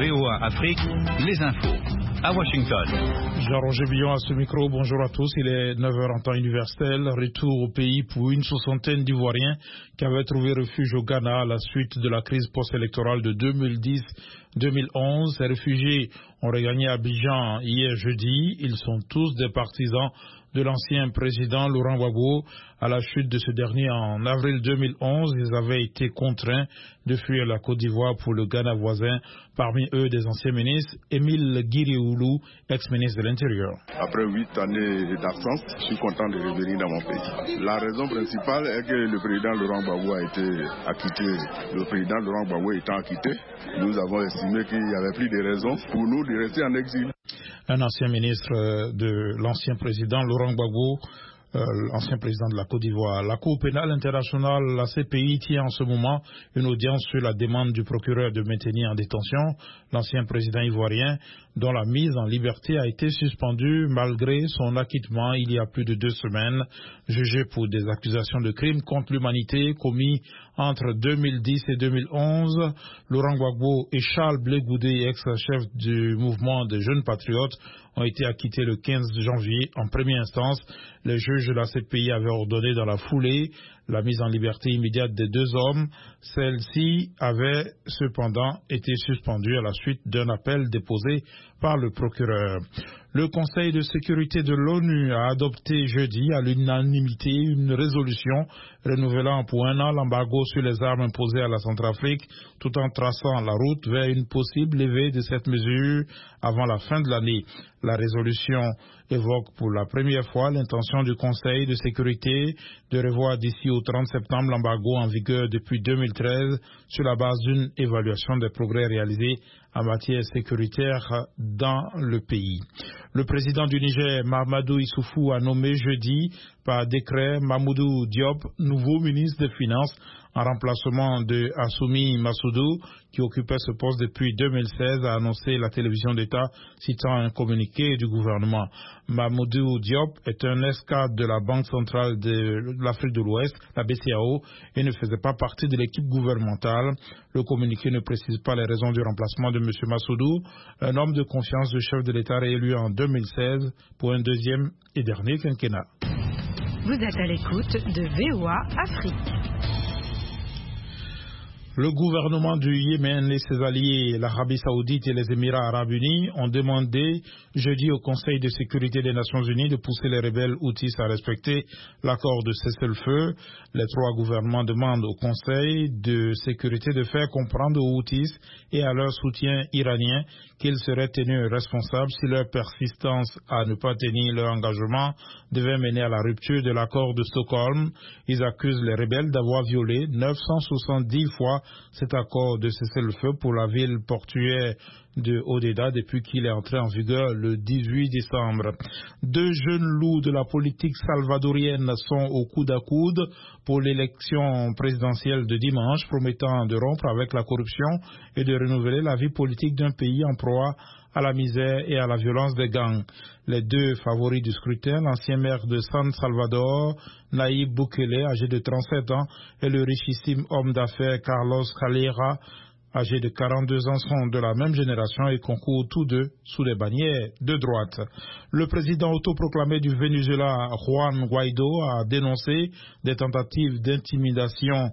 VOA Afrique, les infos. À Washington. Jean-Roger Billon à ce micro, bonjour à tous. Il est 9h en temps universel. Retour au pays pour une soixantaine d'Ivoiriens qui avaient trouvé refuge au Ghana à la suite de la crise post-électorale de 2010-2011. Ces réfugiés ont regagné Abidjan hier jeudi. Ils sont tous des partisans de l'ancien président Laurent Gbagbo. À la chute de ce dernier en avril 2011, ils avaient été contraints de fuir la Côte d'Ivoire pour le Ghana voisin. Parmi eux, des anciens ministres, Émile Guiriéoulou, ex-ministre de l'Intérieur. Après 8 années d'absence, je suis content de revenir dans mon pays. La raison principale est que le président Laurent Gbagbo a été acquitté. Le président Laurent Gbagbo étant acquitté, nous avons estimé qu'il n'y avait plus de raison pour nous de rester en exil. Un ancien ministre de l'ancien président Laurent Gbagbo, l'ancien président de la Côte d'Ivoire. La Cour pénale internationale, la CPI, tient en ce moment une audience sur la demande du procureur de maintenir en détention l'ancien président ivoirien, dont la mise en liberté a été suspendue malgré son acquittement il y a plus de 2 semaines, jugé pour des accusations de crimes contre l'humanité commis entre 2010 et 2011. Laurent Gbagbo et Charles Blé Goudé, ex-chef du mouvement des jeunes patriotes, ont été acquittés le 15 janvier en première instance. Les juges de la CPI avaient ordonné dans la foulée la mise en liberté immédiate des 2 hommes. Celle-ci avait cependant été suspendue à la suite d'un appel déposé par le procureur. Le Conseil de sécurité de l'ONU a adopté jeudi à l'unanimité une résolution renouvelant pour 1 an l'embargo sur les armes imposées à la Centrafrique, tout en traçant la route vers une possible levée de cette mesure avant la fin de l'année. La résolution évoque pour la première fois l'intention du Conseil de sécurité de revoir d'ici au 30 septembre l'embargo en vigueur depuis 2013 sur la base d'une évaluation des progrès réalisés en matière sécuritaire dans le pays. Le président du Niger, Mahamadou Issoufou, a nommé jeudi par décret Mamoudou Diop nouveau ministre des Finances en remplacement de Assoumi Massoudou, qui occupait ce poste depuis 2016, a annoncé la télévision d'État citant un communiqué du gouvernement. Mamoudou Diop est un ex-cadre de la Banque centrale de l'Afrique de l'Ouest, la BCAO, et ne faisait pas partie de l'équipe gouvernementale. Le communiqué ne précise pas les raisons du remplacement de M. Massoudou, un homme de confiance du chef de l'État réélu en 2016 pour un deuxième et dernier quinquennat. Vous êtes à l'écoute de VOA Afrique. Le gouvernement du Yémen et ses alliés, l'Arabie Saoudite et les Émirats Arabes Unis, ont demandé jeudi au Conseil de sécurité des Nations Unies de pousser les rebelles houthis à respecter l'accord de cessez-le-feu. Les 3 gouvernements demandent au Conseil de sécurité de faire comprendre aux houthis et à leur soutien iranien qu'ils seraient tenus responsables si leur persistance à ne pas tenir leur engagement devait mener à la rupture de l'accord de Stockholm. Ils accusent les rebelles d'avoir violé 970 fois cet accord de cessez-le-feu pour la ville portuaire de Hodeidah depuis qu'il est entré en vigueur le 18 décembre. 2 jeunes loups de la politique salvadorienne sont au coude à coude pour l'élection présidentielle de dimanche, promettant de rompre avec la corruption et de renouveler la vie politique d'un pays en proie à la misère et à la violence des gangs. Les 2 favoris du scrutin, l'ancien maire de San Salvador, Nayib Bukele, âgé de 37 ans, et le richissime homme d'affaires Carlos Calera, âgé de 42 ans, sont de la même génération et concourent tous 2 sous les bannières de droite. Le président autoproclamé du Venezuela, Juan Guaido, a dénoncé des tentatives d'intimidation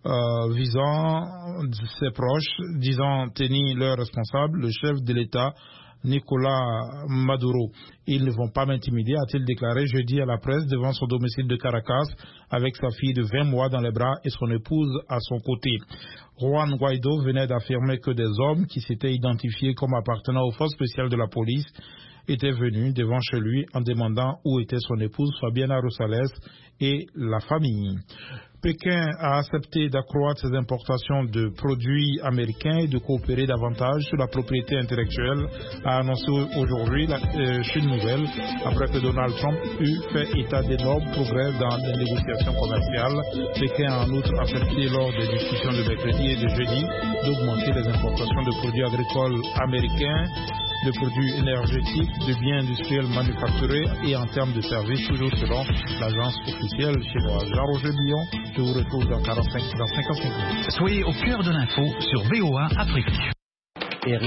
visant ses proches, disant tenir leur responsable, le chef de l'État, Nicolas Maduro. Ils ne vont pas m'intimider, a-t-il déclaré jeudi à la presse devant son domicile de Caracas avec sa fille de 20 mois dans les bras et son épouse à son côté. Juan Guaido venait d'affirmer que des hommes qui s'étaient identifiés comme appartenant aux forces spéciales de la police étaient venus devant chez lui en demandant où était son épouse Fabiana Rosales et la famille. Pékin a accepté d'accroître ses importations de produits américains et de coopérer davantage sur la propriété intellectuelle, a annoncé aujourd'hui la Chine nouvelle, après que Donald Trump eut fait état d'énormes progrès dans les négociations commerciales. Pékin a en outre accepté lors des discussions de mercredi et de jeudi d'augmenter les importations de produits agricoles américains, de produits énergétiques, de biens industriels manufacturés et en termes de services, toujours selon l'agence officielle chinoise. Jean-Roger Billon, je vous retrouve dans 50 minutes. Soyez au cœur de l'info sur VOA Afrique.